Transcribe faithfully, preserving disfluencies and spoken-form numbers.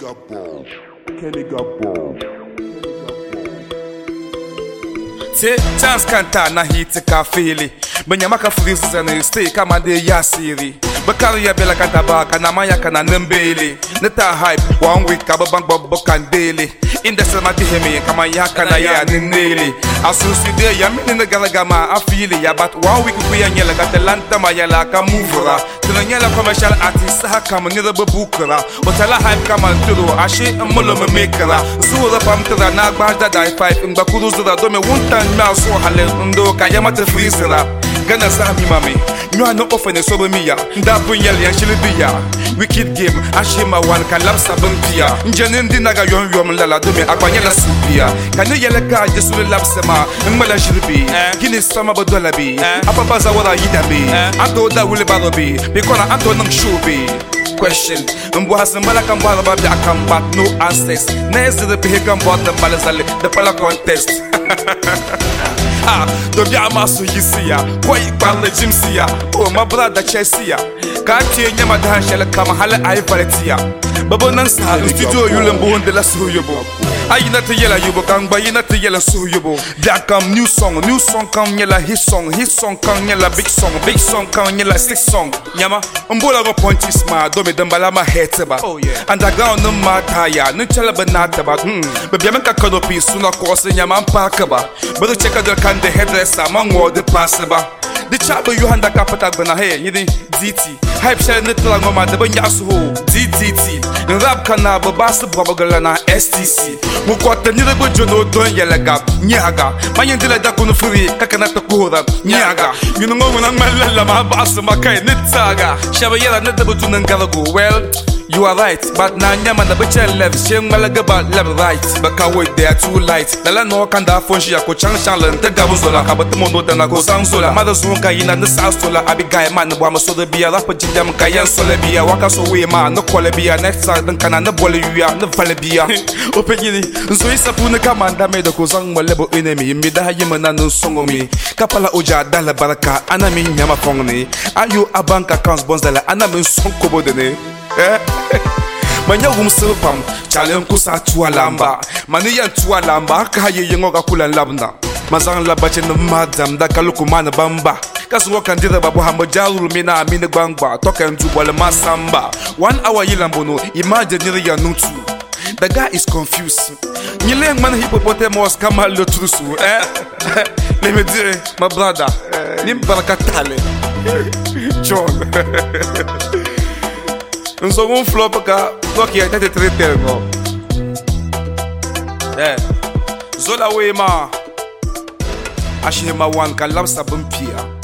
got ball. Kenny got ball. Say chance kanta na hit ka fili. Benya ka freeze na stay kama de ya siri. Bakari ya bela kanta ba kana maya kana nembele. Neta hype one week ka bang bob kandele. Industry ma diheme kama ya kana ya ninele. Asusi de ya mini galagama afili ya but one week ku ya nyela katalanta ma ya la ka movera. Tunanyela commercial artist ha kama ni rebe bukara. Otala hype kama nturo ashe molo me mekara. Zura pamtra na gbaja dai five ngba kuruza do me wonta ma so hale ndo kayama te freezer gana sa mi mami nyo no ofene so be miya nda bunyel ya shilibiya wicked game ashima one kan lapsa bantia njene ndi naga yon yon lala do me agbanyela supia kan yele ka jesu lapsa ma ngmala shilibi gini sama bodola bi apapa za wala yidabi anto da wule barobi because anto nang shubi question mbo hasambala kan bala ba bi akamba no answers next the be kan bottom balazale the pala contest ah do bia maso yisia boy balle jimsia oh my brother Chelsea ka tie nyama da shele kama hala ai valetia babo nan sa studio yulembo honde la suyobo ayina te yela yubo kan ba yina te yela suyobo bia kam new song new song kan yela hit song hit song kan yela big song big song kan yela six song nyama mbola go punches ma do me dambala ma heteba underground no mataya no chala banata ba hmm bia men ka kanopi suna course nyama park ba but check out the can the headrest among all the passaba the chapa you hand the capital bana hey you D T hype share netla ngoma de banya so D D T rap kana ba bas babagala na S T C mu kwata ni rebo jono don yelega nyaga manyendela da kuno free kakana to kura nyaga you know ngoma na malala ma bas makai nitsaga shaba yela net bu tunan galago well you are right, but na nyama na beche left, sheng malaga ba left right. Baka wait they are too light. Dala no kanda fonshi ya ko chang chang lan te gabu zola ka bat mondo dana ko sang sola. Mother zone ka ina na sa sola abi guy man bo ma so de bia rap jinjam ka yan sola bia waka so we ma no kole bia next side dan kana na bole yuya na vale bia. Opegini zo isa puna kamanda me de ko sang mo lebo enemy mi da yima na no songo mi. Kapala oja dala baraka ana mi nyama fongni. Ayo abanka accounts bonzala ana mi sonko bodene. Eh manya wumsul pam challenge kusa tuwa lamba mani yan tuwa lamba ka ye yengo ka kula labna mazang labache no madam da kaluku mana bamba kasu wakan dira babu hamba jarul mina amine gbangba token tu wala masamba one hour yilambono imagine ya nutu the guy is confused nyile man hippopotamus kama lo trusu eh let me dire my brother ni barakatale John un second flop ka toki ya tete trete no eh zola we ma ashima one kan lapsa bumpia